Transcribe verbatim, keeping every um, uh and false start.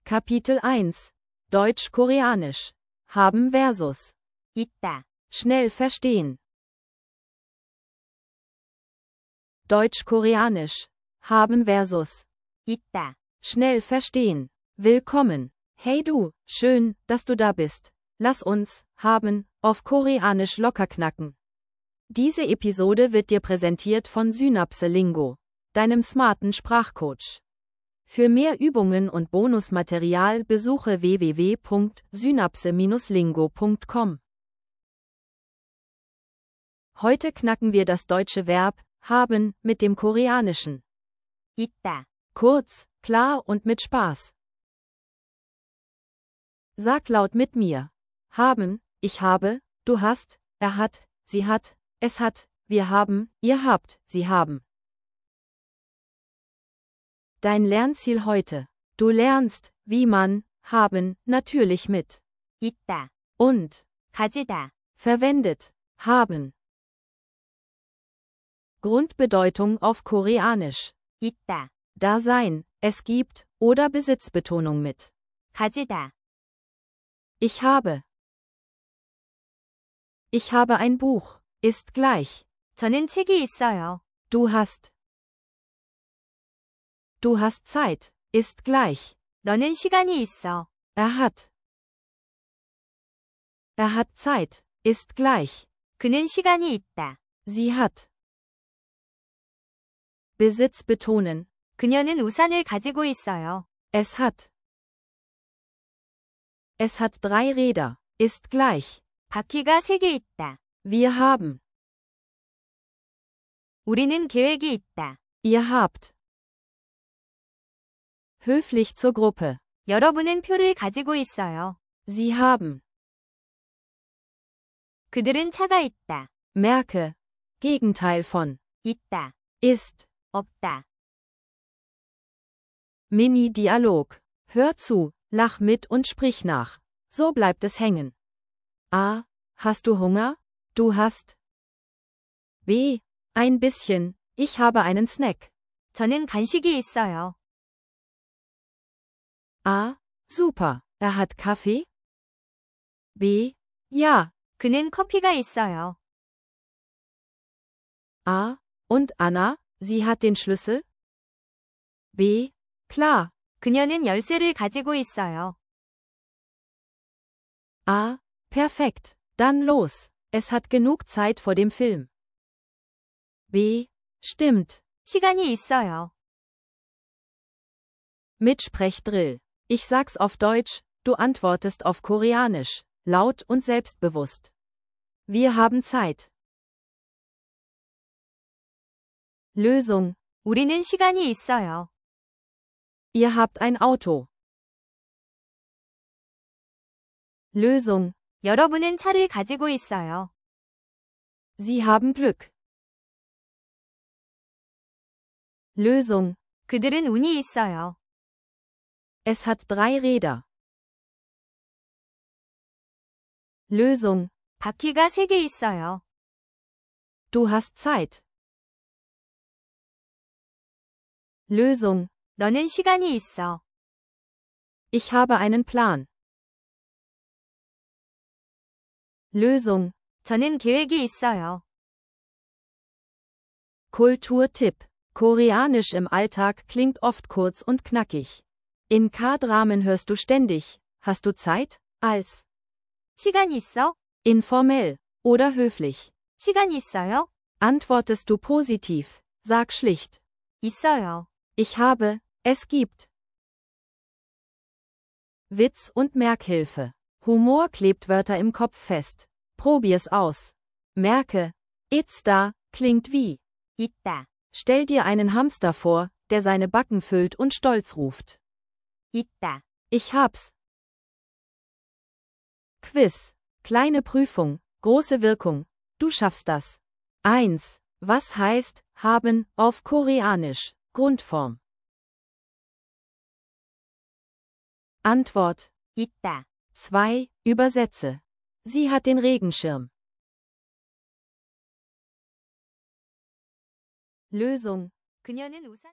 Kapitel eins. Deutsch-Koreanisch. Haben versus. 있다, Schnell verstehen. Deutsch-Koreanisch. Haben versus. 있다, Schnell verstehen. Willkommen. Hey du, schön, dass du da bist. Lass uns, haben, auf Koreanisch locker knacken. Diese Episode wird dir präsentiert von Synapse Lingo, deinem smarten Sprachcoach. Für mehr Übungen und Bonusmaterial besuche w w w punkt synapse Bindestrich lingo punkt com. Heute knacken wir das deutsche Verb haben mit dem koreanischen. 있다, Kurz, klar und mit Spaß. Sag laut mit mir. Haben, ich habe, du hast, er hat, sie hat, es hat, wir haben, ihr habt, sie haben. Dein Lernziel heute. Du lernst, wie man, haben, natürlich mit 있다, und 가지다, verwendet, haben. Grundbedeutung auf Koreanisch. 있다, Da sein, es gibt, oder Besitzbetonung mit. 가지다, Ich habe. Ich habe ein Buch, ist gleich. 저는 책이 있어요. Du hast. Du hast Zeit, ist gleich. 너는 시간이 있어. Er hat. Er hat Zeit, ist gleich. 그는 시간이 있다. Sie hat. Besitz betonen. 그녀는 우산을 가지고 있어요. Es hat. Es hat drei Räder, ist gleich. 바퀴가 세 개 있다. Wir haben. 우리는 계획이 있다. Ihr habt. Höflich zur Gruppe. 여러분은 표를 가지고 있어요. Sie haben. 그들은 차가 있다. Merke. Gegenteil von. 있다, Ist. 없다. Mini-Dialog. Hör zu, lach mit und sprich nach. So bleibt es hängen. A. Hast du Hunger? Du hast. B. Ein bisschen. Ich habe einen Snack. 저는 간식이 있어요. A. Super. Er hat Kaffee? B. Ja. 그는 커피가 있어요. A. Und Anna, sie hat den Schlüssel? B. Klar. 그녀는 열쇠를 가지고 있어요. A. Perfekt. Dann los. Es hat genug Zeit vor dem Film. B. Stimmt. 시간이 있어요. Mitsprechdrill. Ich sag's auf Deutsch, du antwortest auf Koreanisch, laut und selbstbewusst. Wir haben Zeit. Lösung. 우리는 시간이 있어요. Ihr habt ein Auto. Lösung. 여러분은 차를 가지고 있어요. Sie haben Glück. Lösung. 그들은 운이 있어요. Es hat drei Räder. Lösung. 바퀴가 세 개 있어요. Du hast Zeit. Lösung. 너는 시간이 있어. Ich habe einen Plan. Lösung. 저는 계획이 있어요. Kulturtipp. Koreanisch im Alltag klingt oft kurz und knackig. In K-Dramen hörst du ständig, hast du Zeit? Als 시간 있어? informell oder höflich. 시간 있어요? Antwortest du positiv, sag schlicht. 있어요. Ich habe, es gibt. Witz und Merkhilfe. Humor klebt Wörter im Kopf fest. Probier's aus. Merke, it's da, klingt wie. 있다, Stell dir einen Hamster vor, der seine Backen füllt und stolz ruft. 있다. Ich hab's. Quiz. Kleine Prüfung, große Wirkung. Du schaffst das. eins. Was heißt haben auf Koreanisch? Grundform. Antwort. 있다. zwei. Übersetze. Sie hat den Regenschirm. Lösung. 그녀는 우산